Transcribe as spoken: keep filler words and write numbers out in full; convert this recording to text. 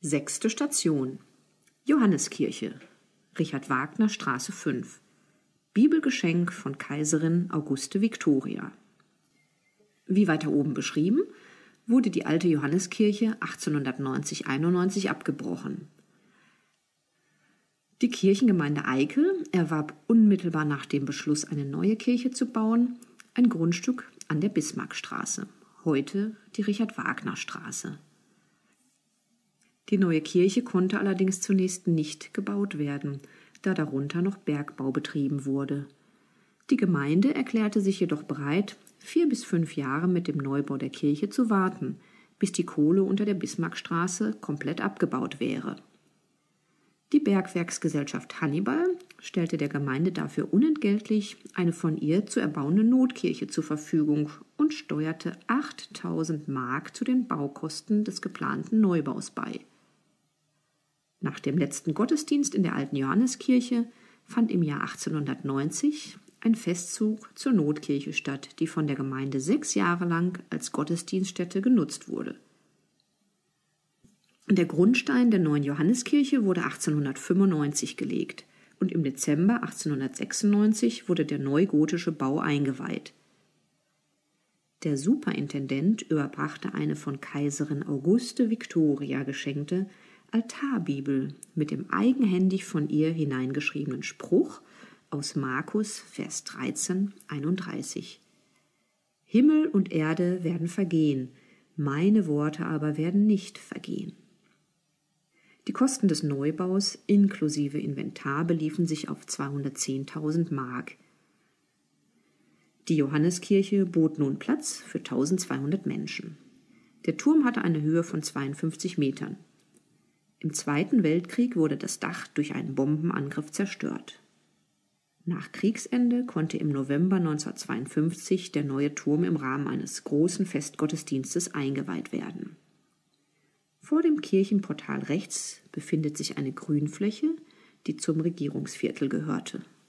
Sechste Station: Johanneskirche, Richard-Wagner-Straße fünf. Bibelgeschenk von Kaiserin Auguste Victoria. Wie weiter oben beschrieben, wurde die alte Johanneskirche achtzehnhundertneunzig einundneunzig abgebrochen. Die Kirchengemeinde Eickel erwarb unmittelbar nach dem Beschluss, eine neue Kirche zu bauen, ein Grundstück an der Bismarckstraße, heute die Richard-Wagner-Straße. Die neue Kirche konnte allerdings zunächst nicht gebaut werden, da darunter noch Bergbau betrieben wurde. Die Gemeinde erklärte sich jedoch bereit, vier bis fünf Jahre mit dem Neubau der Kirche zu warten, bis die Kohle unter der Bismarckstraße komplett abgebaut wäre. Die Bergwerksgesellschaft Hannibal stellte der Gemeinde dafür unentgeltlich eine von ihr zu erbauende Notkirche zur Verfügung und steuerte achttausend Mark zu den Baukosten des geplanten Neubaus bei. Nach dem letzten Gottesdienst in der alten Johanneskirche fand im Jahr achtzehnhundertneunzig ein Festzug zur Notkirche statt, die von der Gemeinde sechs Jahre lang als Gottesdienststätte genutzt wurde. Der Grundstein der neuen Johanneskirche wurde achtzehnhundertfünfundneunzig gelegt und im Dezember achtzehnhundertsechsundneunzig wurde der neugotische Bau eingeweiht. Der Superintendent überbrachte eine von Kaiserin Auguste Victoria geschenkte Altarbibel mit dem eigenhändig von ihr hineingeschriebenen Spruch aus Markus, Vers dreizehn, einunddreißig. Himmel und Erde werden vergehen, meine Worte aber werden nicht vergehen. Die Kosten des Neubaus inklusive Inventar beliefen sich auf zweihundertzehntausend Mark. Die Johanneskirche bot nun Platz für eintausendzweihundert Menschen. Der Turm hatte eine Höhe von zweiundfünfzig Metern. Im Zweiten Weltkrieg wurde das Dach durch einen Bombenangriff zerstört. Nach Kriegsende konnte im November neunzehnhundertzweiundfünfzig der neue Turm im Rahmen eines großen Festgottesdienstes eingeweiht werden. Vor dem Kirchenportal rechts befindet sich eine Grünfläche, die zum Regierungsviertel gehörte.